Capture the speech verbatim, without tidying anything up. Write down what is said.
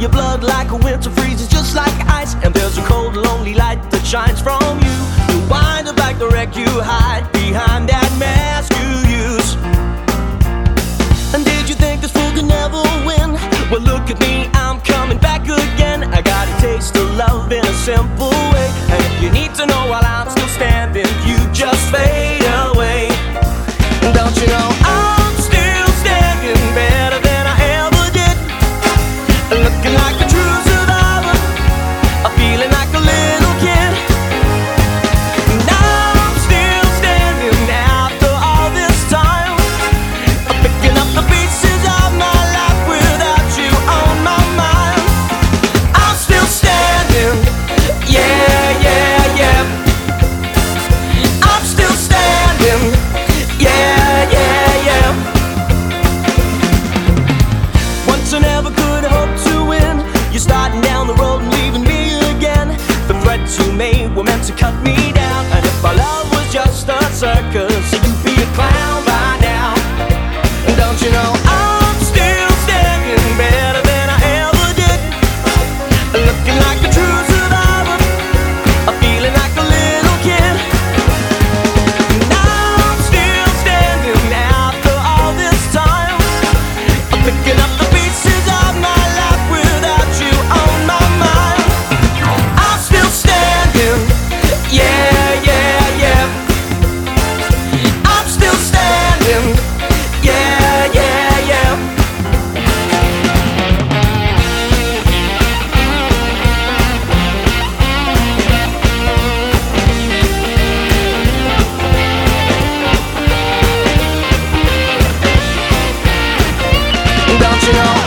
your blood like a winter freezes just like ice. And there's a cold, lonely light that shines from you. You wind up like the wreck you hide behind that mask you use. And did you think this fool could never win? Well, look at me, I'm coming back again. I got a taste of love in a simple way. And if you need to know while I'm still standing, you just fade away. Don't you know I'm still standing better than I ever did? Looking like a true survivor, I'm feeling like a little kid. And I'm still standing after all this time. I'm picking up the pieces of my life without you on my mind. I'm still standing, yeah, yeah, yeah. I'm still standing, yeah, yeah, yeah. Once I never could hope to win. You're starting down the road and leaving me again. The threats you made were meant to cut me down. And if our love was just a circus, you'd be a clown by now. And don't you know I'm still standing better than I ever did? Looking like a true survivor, I'm feeling like a little kid. And I'm still standing after all this time. I'm picking up the pieces of my life without you on my mind. I'm still standing, yeah, yeah, yeah. I'm still standing, yeah, yeah, yeah. Don't you know